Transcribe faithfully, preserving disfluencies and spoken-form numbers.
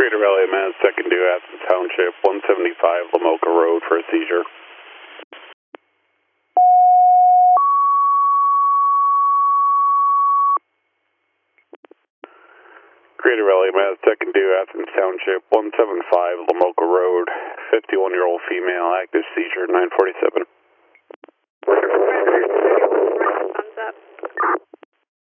Creator Valley, Mass, second due, Athens Township, one seventy-five Lamoka Road for a seizure. Creator Valley, Mass, second due, Athens Township, one seventy-five Lamoka Road, fifty-one-year-old female, active seizure, nine forty-seven.